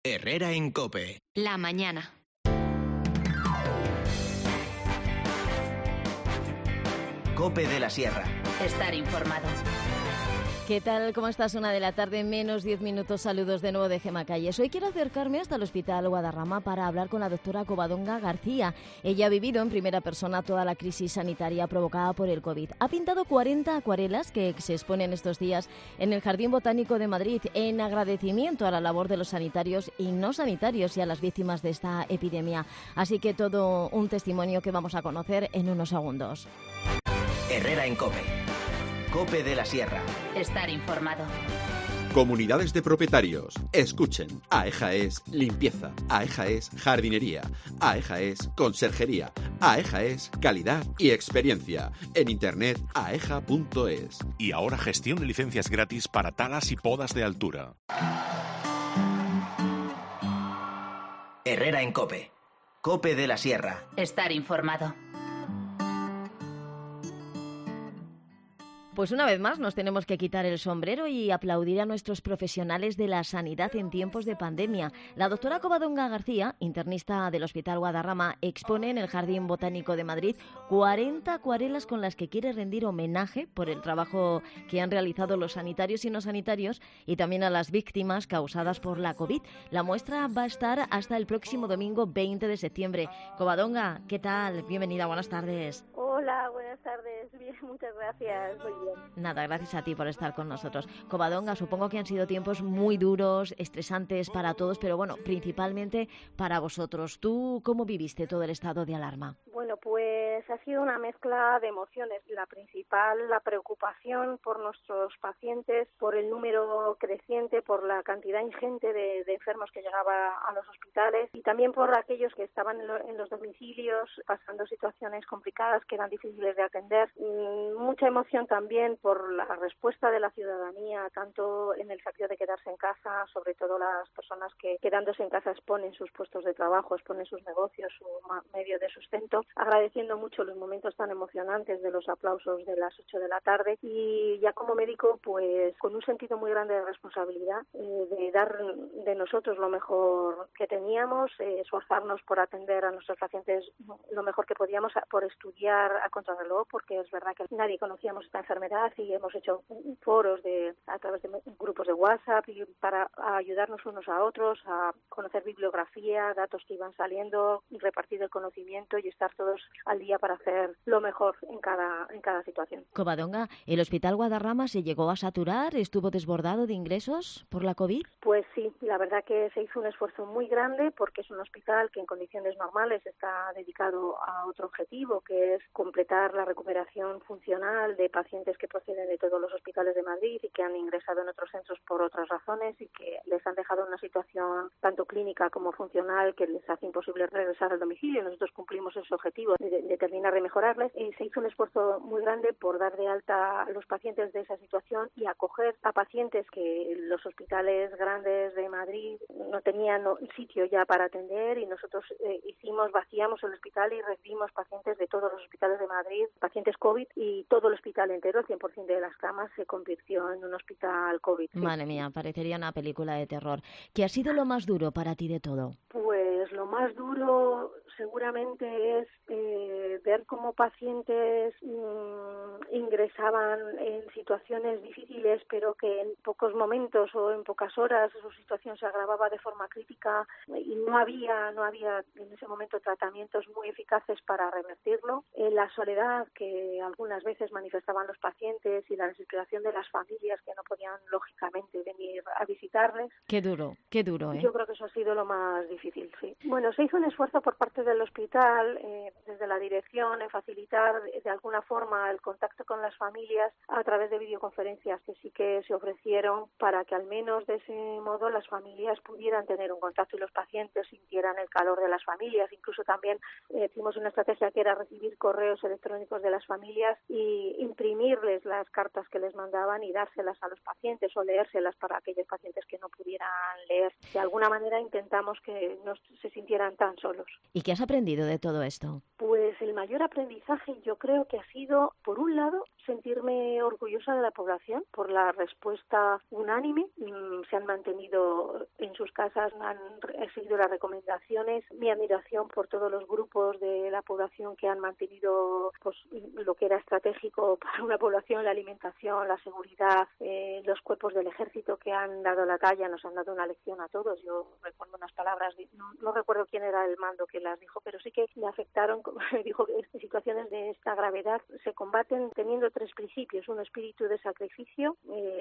Herrera en COPE. La mañana. COPE de la Sierra. Estar informado. ¿Qué tal? ¿Cómo estás? 1:00 menos 10 minutos. Saludos de nuevo de Gema Calles. Hoy quiero acercarme hasta el Hospital Guadarrama para hablar con la doctora Covadonga García. Ella ha vivido en primera persona toda la crisis sanitaria provocada por el COVID. Ha pintado 40 acuarelas que se exponen estos días en el Jardín Botánico de Madrid en agradecimiento a la labor de los sanitarios y no sanitarios y a las víctimas de esta epidemia. Así que todo un testimonio que vamos a conocer en unos segundos. Herrera en COPE. COPE de la Sierra. Estar informado. Comunidades de propietarios. Escuchen. AEJA es limpieza. AEJA es jardinería. AEJA es conserjería. AEJA es calidad y experiencia. En internet aeja.es. Y ahora gestión de licencias gratis para talas y podas de altura. Herrera en COPE. COPE de la Sierra. Estar informado. Pues una vez más nos tenemos que quitar el sombrero y aplaudir a nuestros profesionales de la sanidad en tiempos de pandemia. La doctora Covadonga García, internista del Hospital Guadarrama, expone en el Jardín Botánico de Madrid 40 acuarelas con las que quiere rendir homenaje por el trabajo que han realizado los sanitarios y no sanitarios y también a las víctimas causadas por la COVID. La muestra va a estar hasta el próximo domingo 20 de septiembre. Covadonga, ¿qué tal? Bienvenida, buenas tardes. Hola, buenas tardes. Bien, muchas gracias. Muy bien. Nada, gracias a ti por estar con nosotros. Covadonga, supongo que han sido tiempos muy duros, estresantes para todos, pero bueno, principalmente para vosotros. ¿Tú cómo viviste todo el estado de alarma? Bueno, pues ha sido una mezcla de emociones. La principal, la preocupación por nuestros pacientes, por el número creciente, por la cantidad ingente de enfermos que llegaba a los hospitales y también por aquellos que estaban en los domicilios pasando situaciones complicadas que eran difíciles de atender. Mucha emoción también por la respuesta de la ciudadanía, tanto en el sentido de quedarse en casa, sobre todo las personas que quedándose en casa exponen sus puestos de trabajo, exponen sus negocios, su medio de sustento, agradeciendo mucho los momentos tan emocionantes de los aplausos de las 8 de la tarde y ya como médico pues con un sentido muy grande de responsabilidad, de dar de nosotros lo mejor que teníamos, esforzarnos por atender a nuestros pacientes lo mejor que podíamos, por estudiar a contrarreloj, porque es verdad que nadie conocíamos esta enfermedad y hemos hecho foros a través de grupos de WhatsApp y para ayudarnos unos a otros, a conocer bibliografía, datos que iban saliendo, repartir el conocimiento y estar todos al día para hacer lo mejor en cada situación. Covadonga, ¿el Hospital Guadarrama se llegó a saturar? ¿Estuvo desbordado de ingresos por la COVID? Pues sí, la verdad que se hizo un esfuerzo muy grande porque es un hospital que en condiciones normales está dedicado a otro objetivo, que es completar la recuperación funcional de pacientes que proceden de todos los hospitales de Madrid y que han ingresado en otros centros por otras razones y que les han dejado en una situación tanto clínica como funcional que les hace imposible regresar al domicilio. Nosotros cumplimos ese objetivo de terminar de mejorarles y se hizo un esfuerzo muy grande por dar de alta a los pacientes de esa situación y acoger a pacientes que los hospitales grandes de Madrid no tenían sitio ya para atender y nosotros vaciamos el hospital y recibimos pacientes de todos los hospitales de Madrid, pacientes COVID y todo el hospital entero, el 100% de las camas se convirtió en un hospital COVID. Sí. Madre mía, parecería una película de terror. ¿Qué ha sido lo más duro para ti de todo? Pues lo más duro seguramente es ver cómo pacientes ingresaban en situaciones difíciles, pero que en pocos momentos o en pocas horas su situación se agravaba de forma crítica y no había en ese momento tratamientos muy eficaces para revertirlo. La soledad que algunas veces manifestaban los pacientes y la desesperación de las familias que no podían lógicamente venir a visitarles. Qué duro, ¿eh? Yo creo que eso ha sido lo más difícil, sí. Bueno, se hizo un esfuerzo por parte del hospital, desde la dirección, en facilitar de alguna forma el contacto con las familias a través de videoconferencias que sí que se ofrecieron para que al menos de ese modo las familias pudieran tener un contacto y los pacientes sintieran el calor de las familias. Incluso también hicimos una estrategia que era recibir correos electrónicos de las familias y imprimirles las cartas que les mandaban y dárselas a los pacientes o leérselas para aquellos pacientes que no pudieran leer. De alguna manera intentamos que no se sintieran tan solos. ¿Y qué has aprendido de todo esto? Pues el mayor aprendizaje yo creo que ha sido, por un lado, sentirme orgullosa de la población por la respuesta unánime. Se han mantenido en sus casas, han seguido las recomendaciones. Mi admiración por todos los grupos de la población que han mantenido pues lo que era estratégico para una población, la alimentación, la seguridad, los cuerpos del ejército que han dado la talla, nos han dado una lección a todos. Yo recuerdo unas palabras, no recuerdo quién era el mando que las dijo, pero sí que me afectaron. Me dijo que situaciones de esta gravedad se combaten teniendo 3 principios: un espíritu de sacrificio,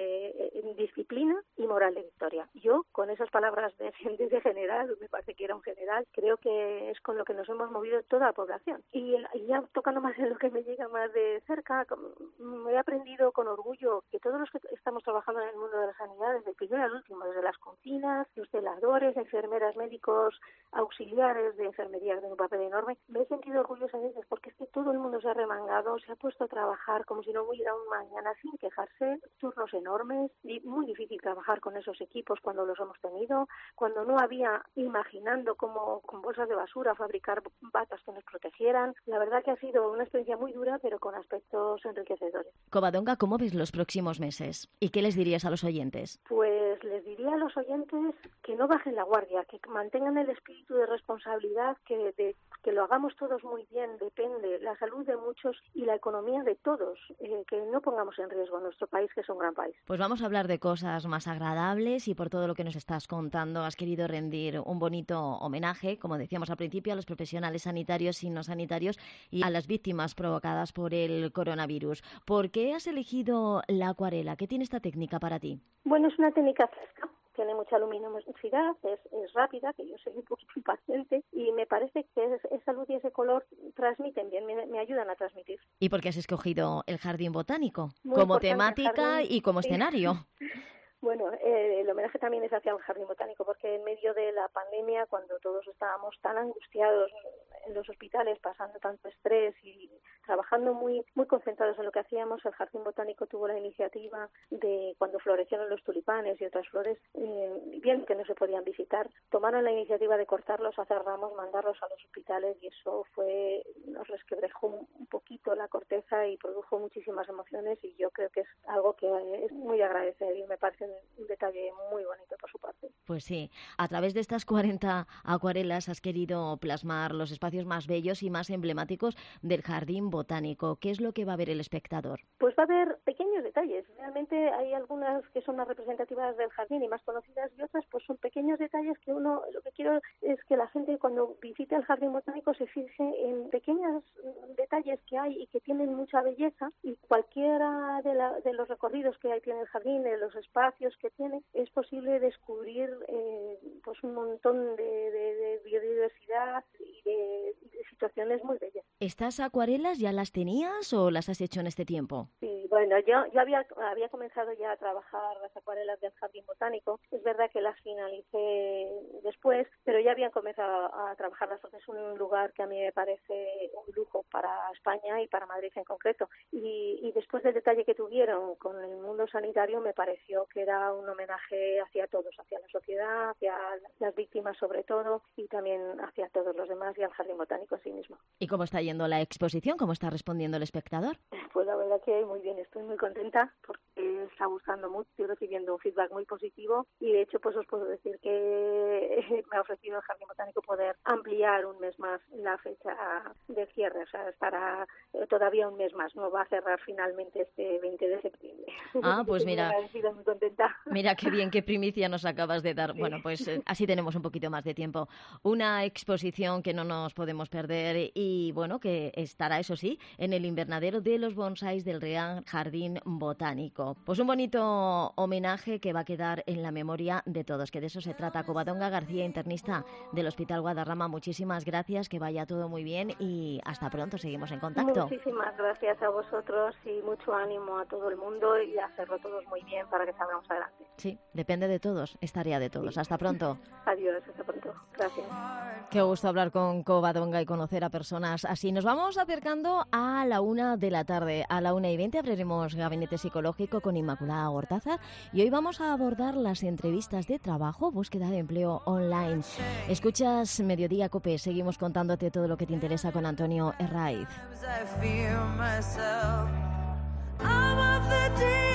disciplina y moral de victoria. Yo, con esas palabras de general, me parece que era un general, creo que es con lo que nos hemos movido toda la población. Y ya tocando más en lo que me llega más de cerca, he aprendido con orgullo que todos los que estamos trabajando en el mundo de la sanidad, desde el primero al último, desde las cocinas, los celadores, enfermeras, médicos, auxiliares de enfermería, que tienen un papel enorme, me he sentido orgullosa de ellos porque es que todo el mundo se ha remangado, se ha puesto a trabajar como si no hubiera un mañana, sin quejarse, turnos enormes, y muy difícil trabajar con esos equipos cuando los hemos tenido, cuando no había, imaginando cómo con bolsas de basura fabricar batas que nos protegieran. La verdad que ha sido una experiencia muy dura, pero con aspectos enriquecedores. Covadonga, ¿cómo ves los próximos meses? ¿Y qué les dirías a los oyentes? Pues les diría a los oyentes que no bajen la guardia, que mantengan el espíritu de responsabilidad, que lo hagamos todos muy bien. Depende la salud de muchos y la economía de todos, que no pongamos en riesgo a nuestro país, que es un gran país. Pues vamos a hablar de cosas más agradables, y por todo lo que nos estás contando has querido rendir un bonito homenaje, como decíamos al principio, a los profesionales sanitarios y no sanitarios y a las víctimas provocadas por el coronavirus. ¿Por qué has elegido la acuarela? ¿Qué tiene esta técnica para ti? Bueno, es una técnica fresca. Tiene mucha luminosidad, es rápida, que yo soy un poquito impaciente, y me parece que esa luz y ese color transmiten bien, me ayudan a transmitir. ¿Y por qué has escogido el jardín botánico? Muy como importante, temática y como escenario. Bueno, el homenaje también es hacia el Jardín Botánico, porque en medio de la pandemia, cuando todos estábamos tan angustiados en los hospitales, pasando tanto estrés y trabajando muy concentrados en lo que hacíamos, el Jardín Botánico tuvo la iniciativa de, cuando florecieron los tulipanes y otras flores, bien que no se podían visitar, tomaron la iniciativa de cortarlos, hacer ramos, mandarlos a los hospitales, y eso nos resquebrajó un poquito la corteza y produjo muchísimas emociones, y yo creo que es algo que es muy agradecido y me parece un detalle muy bonito por su parte. Pues sí, a través de estas 40 acuarelas has querido plasmar los espacios más bellos y más emblemáticos del Jardín Botánico. ¿Qué es lo que va a ver el espectador? Pues va a haber pequeños detalles. Realmente hay algunas que son más representativas del jardín y más conocidas, y otras pues son pequeños detalles que lo que quiero es que la gente cuando visite el Jardín Botánico se fije en pequeños detalles que hay y que tienen mucha belleza, y cualquiera de los recorridos que tiene el jardín, de los espacios que tiene, es posible descubrir pues un montón de biodiversidad y de situaciones muy bellas. ¿Estas acuarelas ya las tenías o las has hecho en este tiempo? Sí, bueno, yo había comenzado ya a trabajar las acuarelas del Jardín Botánico. Es verdad que las finalicé después, pero ya había comenzado a trabajarlas, porque es un lugar que a mí me parece un lujo para España y para Madrid en concreto. Y después del detalle que tuvieron con el mundo sanitario, me pareció que era un homenaje hacia todos, hacia la sociedad, hacia las víctimas sobre todo, y también hacia todos los demás y al Jardín Botánico en sí mismo. ¿Y cómo está yendo la exposición? ¿Cómo está respondiendo el espectador? Pues la verdad que muy bien, estoy muy contenta porque está gustando mucho, estoy recibiendo un feedback muy positivo, y de hecho pues os puedo decir que me ha ofrecido el Jardín Botánico poder ampliar un mes más la fecha de cierre, o sea, estará todavía un mes más, no va a cerrar finalmente este 20 de septiembre. Ah, pues mira, muy contenta. Mira qué bien, qué primicia nos acabas de dar. Sí. Bueno, pues así tenemos un poquito más de tiempo. Una exposición que no nos podemos perder y, bueno, que estará, eso sí, en el invernadero de los bonsáis del Real Jardín Botánico. Pues un bonito homenaje que va a quedar en la memoria de todos, que de eso se trata. Covadonga García, internista del Hospital Guadarrama, muchísimas gracias, que vaya todo muy bien y hasta pronto, seguimos en contacto. Muchísimas gracias a vosotros y mucho ánimo a todo el mundo y a hacerlo todos muy bien para que salgamos adelante. Sí, depende de todos, es tarea de todos. Sí. Hasta pronto. Adiós, hasta pronto. Gracias. Qué gusto hablar con Covadonga y conocer a personas así. Nos vamos acercando a la 1 de la tarde. A la 1:20 abriremos Gabinete Psicológico con Inmaculada Gortázar y hoy vamos a abordar las entrevistas de trabajo, búsqueda de empleo online. Escuchas Mediodía COPE, seguimos contándote todo lo que te interesa con Antonio Herraiz.